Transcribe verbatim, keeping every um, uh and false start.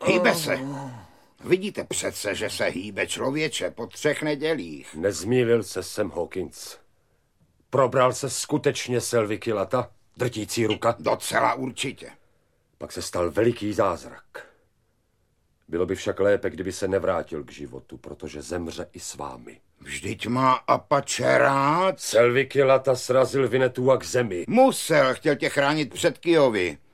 Hýbe se. Vidíte přece, že se hýbe, člověče, po třech nedělích. Nezmýlil se Sam Hawkins. Probral se skutečně Selviky Lata, drtící ruka? Docela určitě. Pak se stal veliký zázrak. Bylo by však lépe, kdyby se nevrátil k životu, protože zemře i s vámi. Vždyť má Apache rád. Selviky Lata srazil Vinetua k zemi. Musel, chtěl tě chránit před Kyjovi.